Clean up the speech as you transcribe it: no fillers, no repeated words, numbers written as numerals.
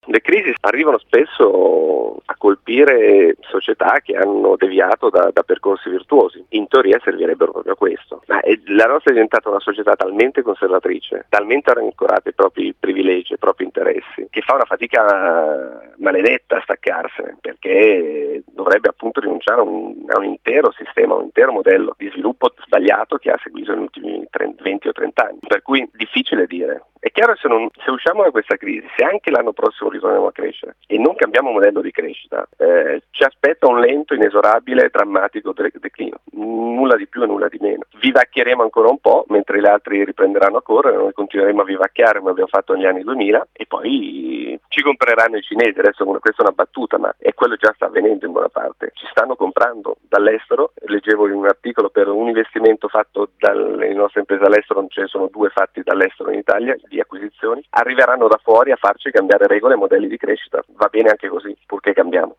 Le crisi arrivano spesso a colpire società che hanno deviato da percorsi virtuosi. In teoria servirebbero proprio a questo. Ma la nostra è diventata una società talmente conservatrice, talmente ancorata ai propri privilegi, ai propri interessi, che fa una fatica maledetta a staccarsene, perché dovrebbe appunto rinunciare a un intero sistema, a un intero modello di sviluppo sbagliato che ha seguito negli ultimi 20 o 30 anni. Per cui difficile dire. È chiaro che se usciamo da questa crisi, se anche l'anno prossimo ritorniamo a crescere e non cambiamo modello di crescita, ci aspetta un lento, inesorabile e drammatico declino. Nulla di più e nulla di meno. Vivacchieremo ancora un po', mentre gli altri riprenderanno a correre, noi continueremo a vivacchiare come abbiamo fatto negli anni 2000 e poi ci compreranno i cinesi. Adesso questa è una battuta, ma è quello già sta avvenendo in buona parte. Ci stanno comprando dall'estero. Leggevo in un articolo per un investimento fatto dalle nostre imprese all'estero, ce ne sono 2 fatti dall'estero in Italia, di acquisizioni, arriveranno da fuori a farci cambiare regole e modelli di crescita. Va bene anche così, purché cambiamo.